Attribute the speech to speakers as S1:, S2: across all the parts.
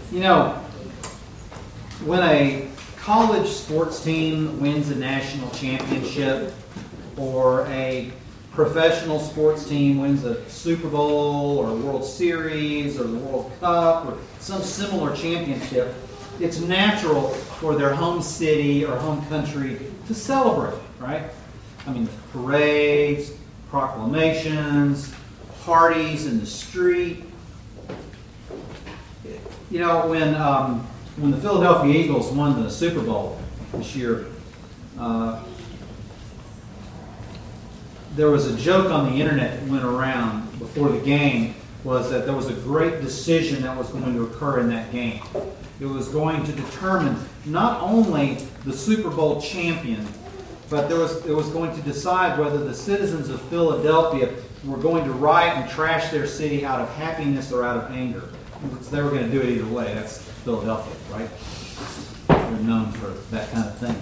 S1: You know, when a college sports team wins a national championship, or a professional sports team wins a Super Bowl or a World Series or the World Cup or some similar championship, it's natural for their home city or home country to celebrate, right? I mean, parades, proclamations, parties in the street. You know, when the Philadelphia Eagles won the Super Bowl this year, there was a joke on the internet that went around before the game, was that there was a great decision that was going to occur in that game. It was going to determine not only the Super Bowl champion, but it was going to decide whether the citizens of Philadelphia were going to riot and trash their city out of happiness or out of anger. They were going to do it either way. That's Philadelphia, right? They're known for that kind of thing.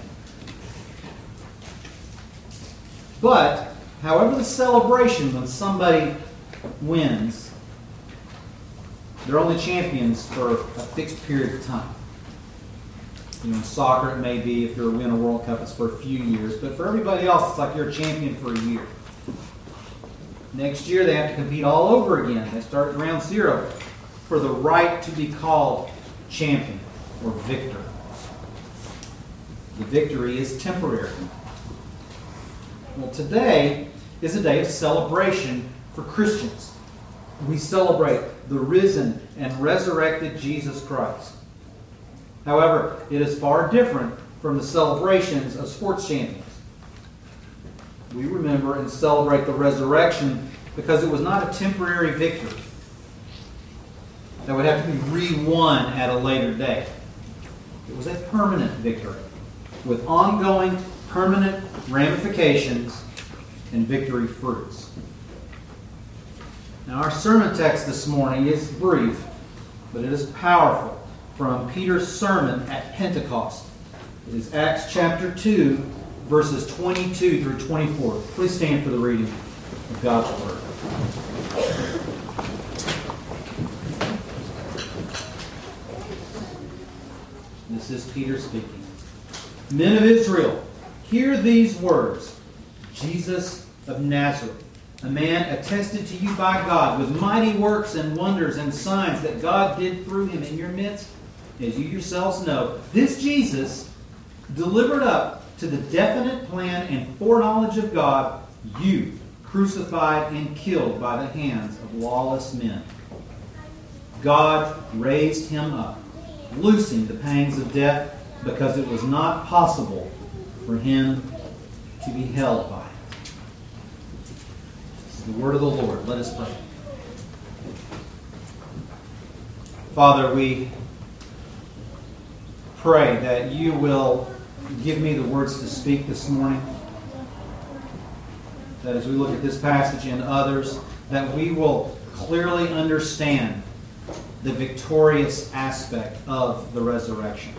S1: But, however the celebration when somebody wins, they're only champions for a fixed period of time. You know, in soccer it may be, if you're winning a World Cup, it's for a few years. But for everybody else, it's like you're a champion for a year. Next year they have to compete all over again. They start at round zero for the right to be called champion or victor. The victory is temporary. Well, today is a day of celebration for Christians. We celebrate the risen and resurrected Jesus Christ. However, it is far different from the celebrations of sports champions. We remember and celebrate the resurrection because it was not a temporary victory that would have to be re-won at a later date. It was a permanent victory with ongoing, permanent ramifications and victory fruits. Now, our sermon text this morning is brief, but it is powerful, from Peter's sermon at Pentecost. It is Acts chapter 2, verses 22 through 24. Please stand for the reading of God's Word. This is Peter speaking. Men of Israel, hear these words. Jesus of Nazareth, a man attested to you by God with mighty works and wonders and signs that God did through him in your midst, as you yourselves know. This Jesus, delivered up to the definite plan and foreknowledge of God, you crucified and killed by the hands of lawless men. God raised him up, loosing the pangs of death, because it was not possible for him to be held by it. This is the word of the Lord. Let us pray. Father, we pray that you will give me the words to speak this morning. That as we look at this passage and others, that we will clearly understand the victorious aspect of the resurrection.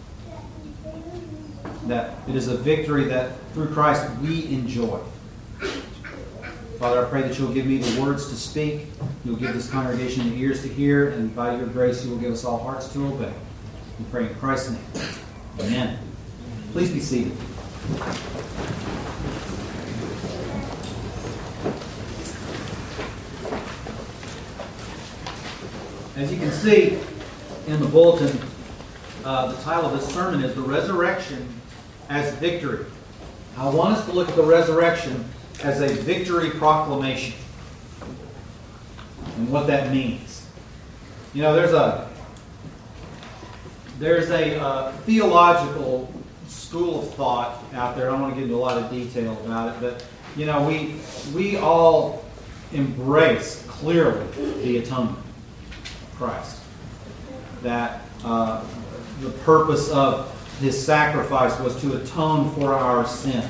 S1: That it is a victory that through Christ we enjoy. Father, I pray that you'll give me the words to speak. You'll give this congregation the ears to hear, and by your grace you will give us all hearts to obey. We pray in Christ's name. Amen. Please be seated. As you can see in the bulletin, the title of this sermon is The Resurrection as Victory. I want us to look at the resurrection as a victory proclamation and what that means. You know, there's a theological school of thought out there. I don't want to get into a lot of detail about it, but you know, we all embrace clearly the atonement of Christ. That the purpose of his sacrifice was to atone for our sin.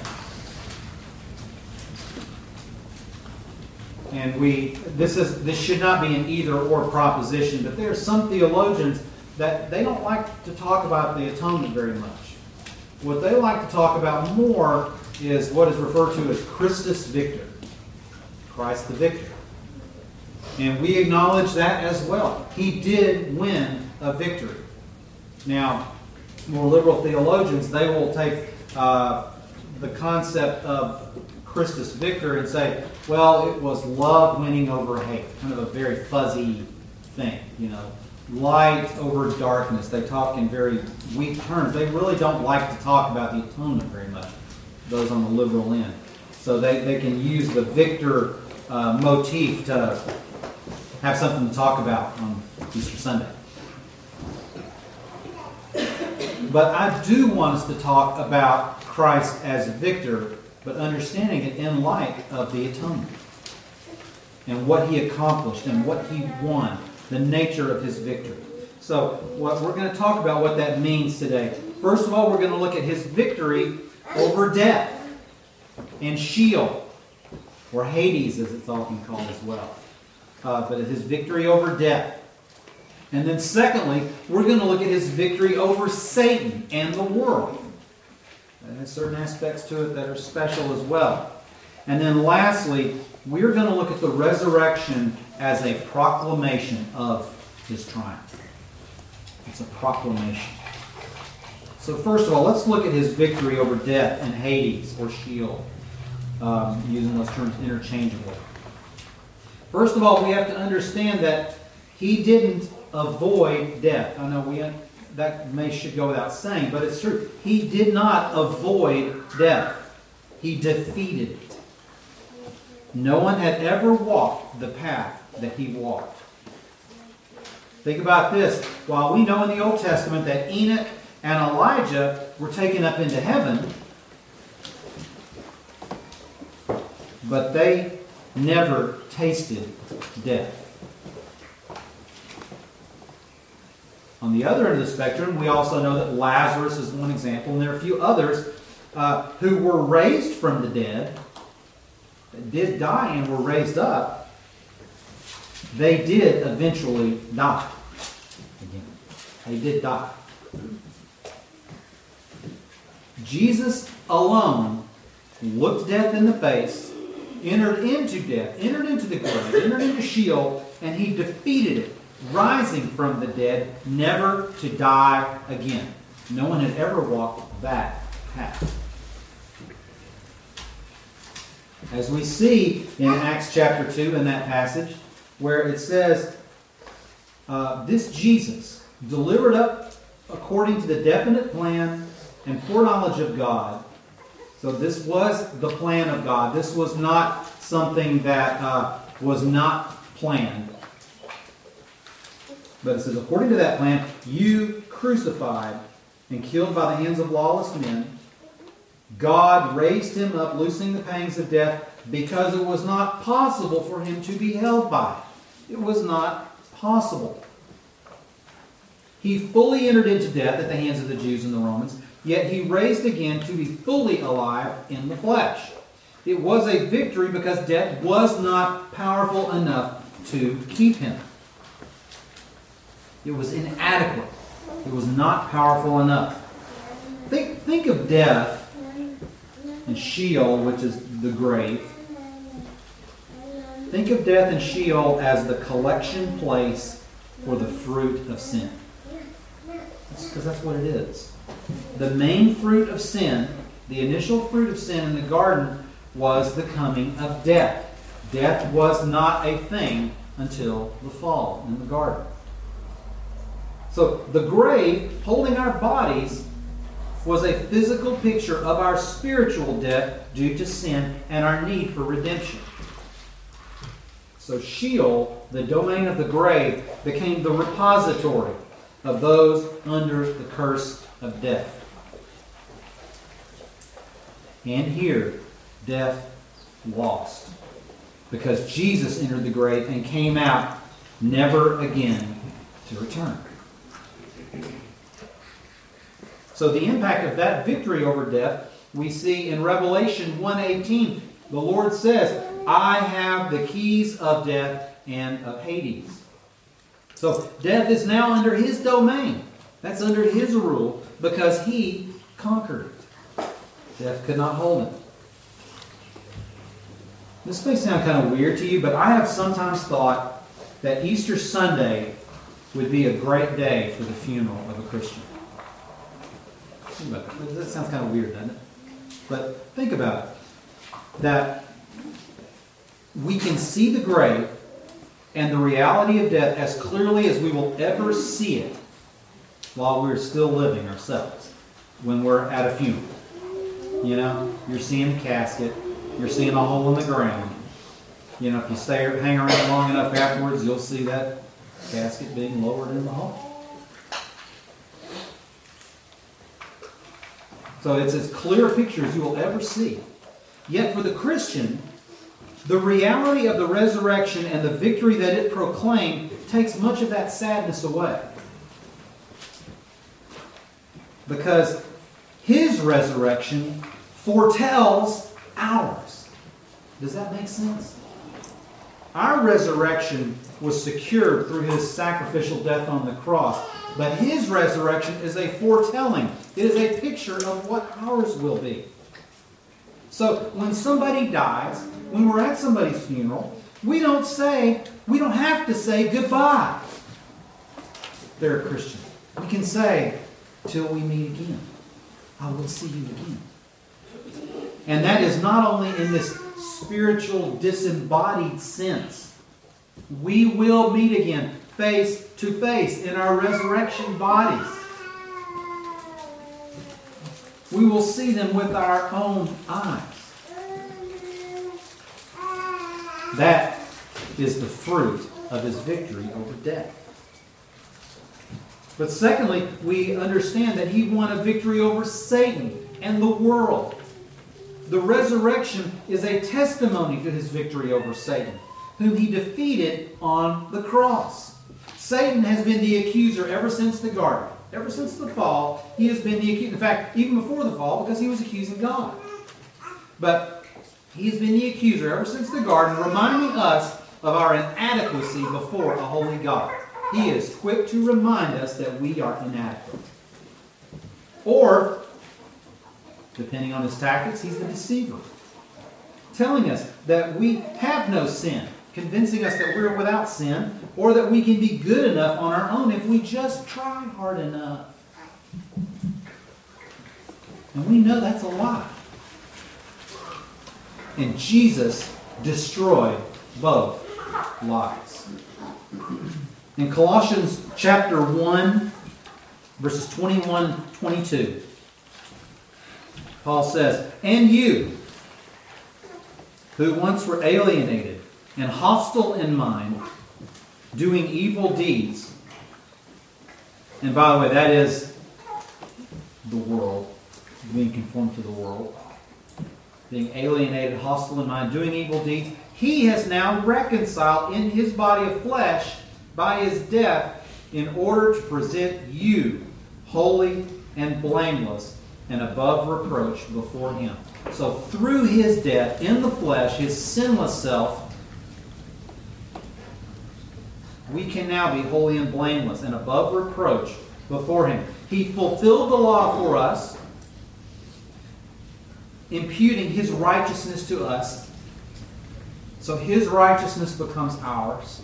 S1: And this should not be an either-or proposition, but there are some theologians that they don't like to talk about the atonement very much. What they like to talk about more is what is referred to as Christus Victor, Christ the victor. And we acknowledge that as well. He did win of victory. Now, more liberal theologians, they will take the concept of Christus Victor and say, well, it was love winning over hate. Kind of a very fuzzy thing, light over darkness. They talk in very weak terms. They really don't like to talk about the atonement very much, those on the liberal end. So they can use the victor motif to have something to talk about on Easter Sunday. But I do want us to talk about Christ as a victor, but understanding it in light of the atonement and what he accomplished and what he won, the nature of his victory. So we're going to talk about what that means today. First of all, we're going to look at his victory over death and Sheol, or Hades as it's often called as well. But his victory over death. And then secondly, we're going to look at his victory over Satan and the world. It has certain aspects to it that are special as well. And then lastly, we're going to look at the resurrection as a proclamation of his triumph. It's a proclamation. So first of all, let's look at his victory over death and Hades or Sheol, using those terms interchangeably. First of all, we have to understand that he didn't avoid death. I know that should go without saying, but it's true. He did not avoid death. He defeated it. No one had ever walked the path that he walked. Think about this. While we know in the Old Testament that Enoch and Elijah were taken up into heaven, but they never tasted death. On the other end of the spectrum, we also know that Lazarus is one example, and there are a few others who were raised from the dead, that did die and were raised up. They did eventually die. Again, they did die. Jesus alone looked death in the face, entered into death, entered into the grave, entered into Sheol, and he defeated it, rising from the dead, never to die again. No one had ever walked that path. As we see in Acts chapter 2 in that passage, where it says, this Jesus, delivered up according to the definite plan and foreknowledge of God. So this was the plan of God. This was not something that was not planned. But it says, according to that plan, you crucified and killed by the hands of lawless men. God raised him up, loosing the pangs of death, because it was not possible for him to be held by it. It was not possible. He fully entered into death at the hands of the Jews and the Romans, yet he raised again to be fully alive in the flesh. It was a victory because death was not powerful enough to keep him. It was inadequate. It was not powerful enough. Think of death and Sheol, which is the grave. Think of death and Sheol as the collection place for the fruit of sin. Because that's what it is. The main fruit of sin, the initial fruit of sin in the garden, was the coming of death. Death was not a thing until the fall in the garden. So the grave, holding our bodies, was a physical picture of our spiritual death due to sin and our need for redemption. So Sheol, the domain of the grave, became the repository of those under the curse of death. And here, death lost. Because Jesus entered the grave and came out never again to return. So the impact of that victory over death we see in Revelation 1:18. The Lord says, I have the keys of death and of Hades. So death is now under his domain. That's under his rule because he conquered it. Death could not hold him. This may sound kind of weird to you, but I have sometimes thought that Easter Sunday would be a great day for the funeral of a Christian. Think about that. That sounds kind of weird, doesn't it? But think about it. That we can see the grave and the reality of death as clearly as we will ever see it while we're still living ourselves, when we're at a funeral. You know, you're seeing the casket, you're seeing a hole in the ground. You know, if you hang around long enough afterwards, you'll see that casket being lowered in the hole. So it's as clear a picture as you will ever see. Yet for the Christian, the reality of the resurrection and the victory that it proclaimed takes much of that sadness away. Because his resurrection foretells ours. Does that make sense? Our resurrection was secured through his sacrificial death on the cross. But his resurrection is a foretelling. It is a picture of what ours will be. So when somebody dies, when we're at somebody's funeral, we don't have to say goodbye. They're a Christian. We can say, till we meet again. I will see you again. And that is not only in this spiritual disembodied sense. We will meet again, face to face, in our resurrection bodies. We will see them with our own eyes. That is the fruit of his victory over death. But secondly, we understand that he won a victory over Satan and the world. The resurrection is a testimony to his victory over Satan, whom he defeated on the cross. Satan has been the accuser ever since the garden. Ever since the fall, he has been the accuser. In fact, even before the fall, because he was accusing God. But he has been the accuser ever since the garden, reminding us of our inadequacy before a holy God. He is quick to remind us that we are inadequate. Or, depending on his tactics, he's the deceiver, telling us that we have no sin, convincing us that we're without sin, or that we can be good enough on our own if we just try hard enough. And we know that's a lie. And Jesus destroyed both lies. In Colossians chapter 1, verses 21-22, Paul says, "And you, who once were alienated and hostile in mind, doing evil deeds," and by the way, that is the world, being conformed to the world, being alienated, hostile in mind, doing evil deeds, he has now reconciled in his body of flesh by his death in order to present you holy and blameless and above reproach before him. So through his death in the flesh, his sinless self, we can now be holy and blameless and above reproach before him. He fulfilled the law for us, imputing his righteousness to us. So his righteousness becomes ours.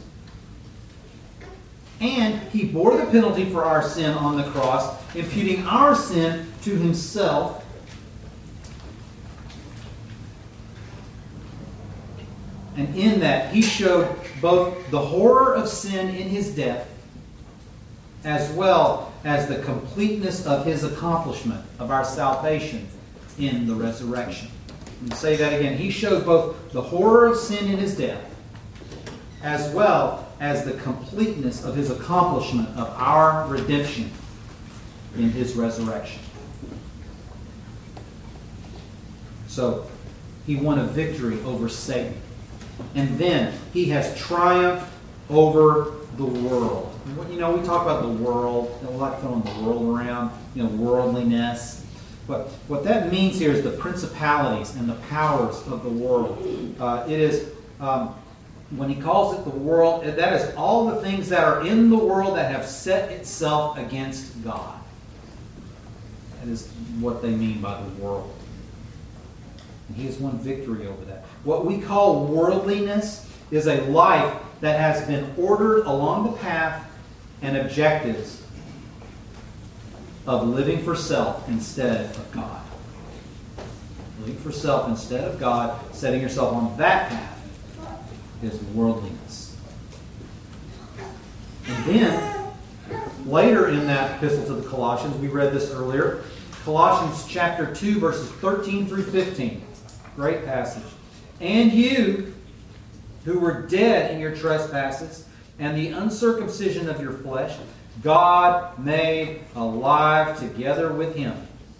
S1: And he bore the penalty for our sin on the cross, imputing our sin to himself. And in that, he showed both the horror of sin in his death, as well as the completeness of his accomplishment of our salvation in the resurrection. Let me say that again. He showed both the horror of sin in his death, as well as the completeness of his accomplishment of our redemption in his resurrection. So, he won a victory over Satan. And then, he has triumphed over the world. You know, we talk about the world, we like throwing the world around, worldliness. But what that means here is the principalities and the powers of the world. It is... when he calls it the world, that is all the things that are in the world that have set itself against God. That is what they mean by the world. And he has won victory over that. What we call worldliness is a life that has been ordered along the path and objectives of living for self instead of God. Living for self instead of God, setting yourself on that path, is worldliness. And then, later in that epistle to the Colossians, we read this earlier, Colossians chapter 2, verses 13 through 15. Great passage. And you, who were dead in your trespasses and the uncircumcision of your flesh, God made alive together with Him,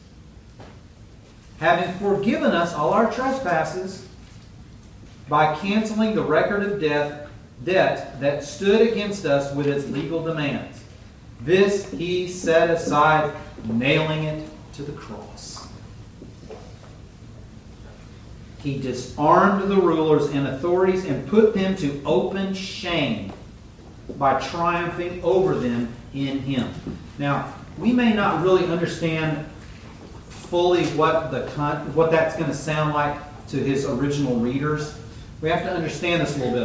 S1: having forgiven us all our trespasses by canceling the record of debt that stood against us with its legal demands. This He set aside, nailing it to the cross. He disarmed the rulers and authorities and put them to open shame by triumphing over them in Him. Now, we may not really understand fully what that's going to sound like to his original readers. We have to understand this a little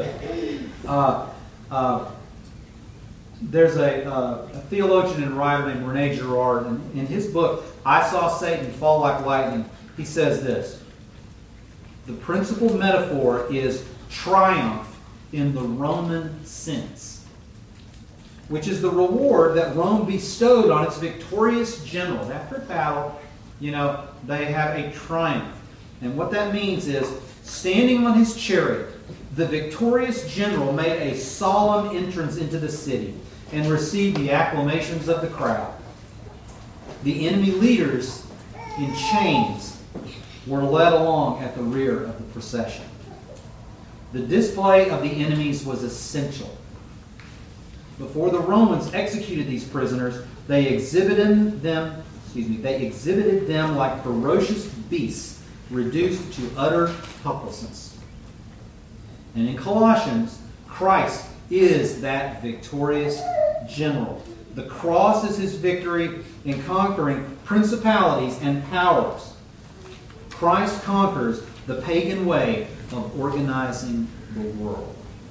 S1: bit. There's a theologian and writer named Rene Girard, and in his book, I Saw Satan Fall Like Lightning, he says this: the principal metaphor is triumph in the Roman sense, which is the reward that Rome bestowed on its victorious generals. After battle, they have a triumph. And what that means is, standing on his chariot, the victorious general made a solemn entrance into the city and received the acclamations of the crowd. The enemy leaders in chains were led along at the rear of the procession. The display of the enemies was essential. Before the Romans executed these prisoners, they exhibited them like ferocious beasts reduced to utter helplessness. And in Colossians, Christ is that victorious general. The cross is his victory in conquering principalities and powers. Christ conquers the pagan way of organizing the world,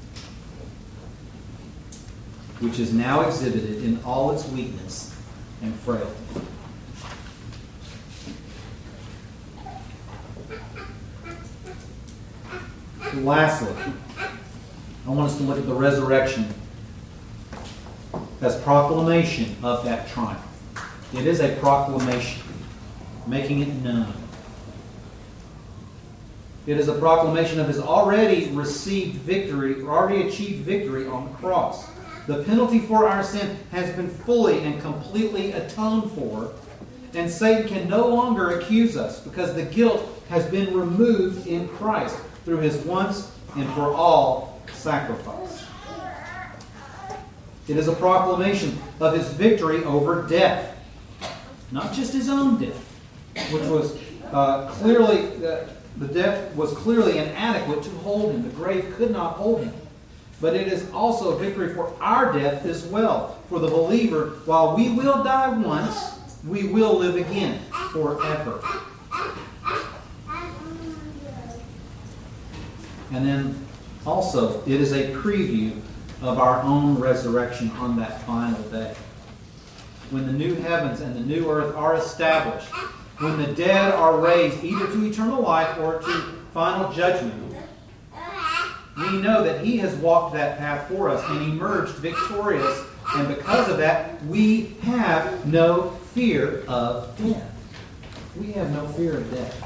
S1: which is now exhibited in all its weakness and frailty. Lastly, I want us to look at the resurrection as proclamation of that triumph. It is a proclamation, making it known. It is a proclamation of his already received victory, or already achieved victory on the cross. The penalty for our sin has been fully and completely atoned for, and Satan can no longer accuse us because the guilt has been removed in Christ through his once and for all sacrifice. It is a proclamation of his victory over death. Not just his own death, which was clearly, the death was clearly inadequate to hold him. The grave could not hold him. But it is also a victory for our death as well. For the believer, while we will die once, we will live again forever. And then also, it is a preview of our own resurrection on that final day. When the new heavens and the new earth are established, when the dead are raised either to eternal life or to final judgment, we know that he has walked that path for us and emerged victorious. And because of that, we have no fear of death. We have no fear of death.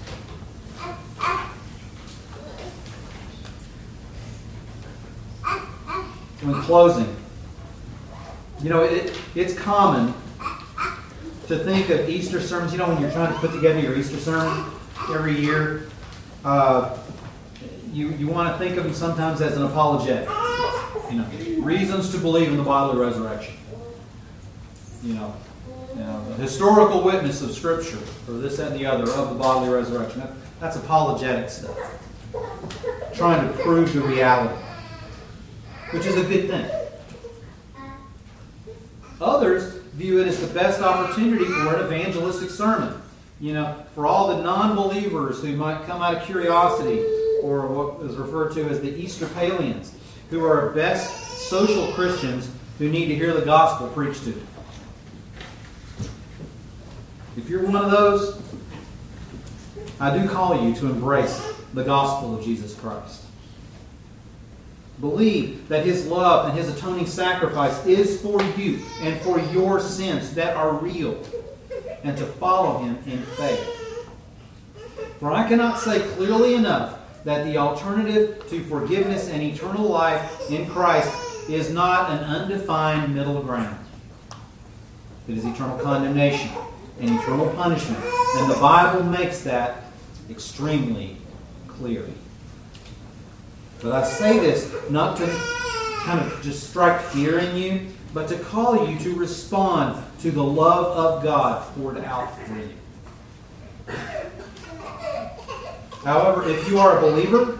S1: In closing, it's common to think of Easter sermons. When you're trying to put together your Easter sermon every year, you want to think of them sometimes as an apologetic. Reasons to believe in the bodily resurrection. The historical witness of Scripture, or this and the other of the bodily resurrection. That's apologetic stuff. Trying to prove the reality, which is a good thing. Others view it as the best opportunity for an evangelistic sermon. For all the non-believers who might come out of curiosity, or what is referred to as the Easterpalians, who are best social Christians who need to hear the gospel preached to them. If you're one of those, I do call you to embrace the gospel of Jesus Christ. Believe that His love and His atoning sacrifice is for you and for your sins that are real, and to follow Him in faith. For I cannot say clearly enough that the alternative to forgiveness and eternal life in Christ is not an undefined middle ground. It is eternal condemnation and eternal punishment, and the Bible makes that extremely clear. But I say this not to kind of just strike fear in you, but to call you to respond to the love of God poured out for you. However, if you are a believer,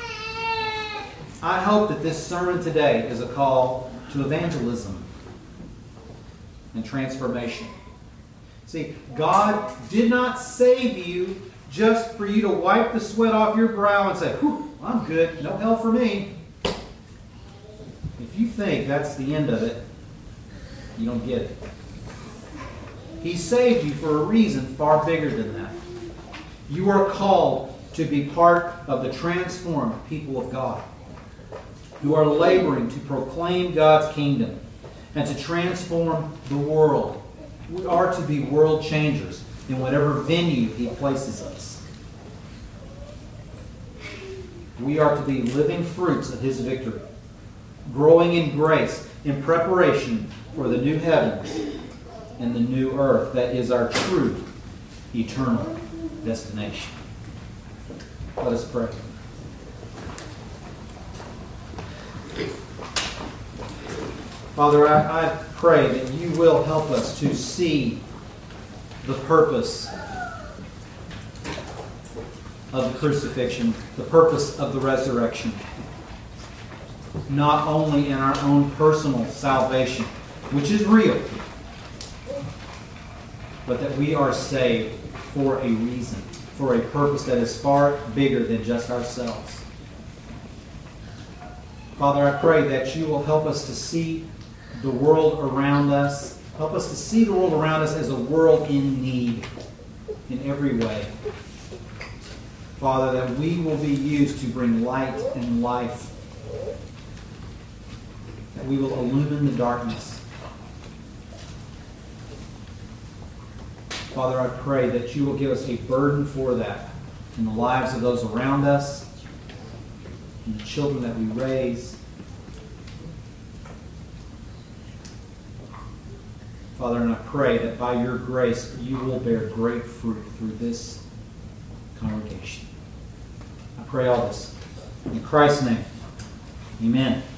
S1: I hope that this sermon today is a call to evangelism and transformation. See, God did not save you just for you to wipe the sweat off your brow and say, "Whew, I'm good, no hell for me." If you think that's the end of it, you don't get it. He saved you for a reason far bigger than that. You are called to be part of the transformed people of God, who are laboring to proclaim God's kingdom and to transform the world. We are to be world changers in whatever venue He places us. We are to be living fruits of His victory, growing in grace in preparation for the new heavens and the new earth that is our true eternal destination. Let us pray. Father, I pray that You will help us to see the purpose of the crucifixion, the purpose of the resurrection, not only in our own personal salvation, which is real, but that we are saved for a reason, for a purpose that is far bigger than just ourselves. Father, I pray that You will help us to see the world around us. Help us to see the world around us as a world in need in every way. Father, that we will be used to bring light and life. That we will illumine the darkness. Father, I pray that You will give us a burden for that in the lives of those around us, and the children that we raise. Father, and I pray that by Your grace, You will bear great fruit through this congregation. I pray all this in Christ's name. Amen.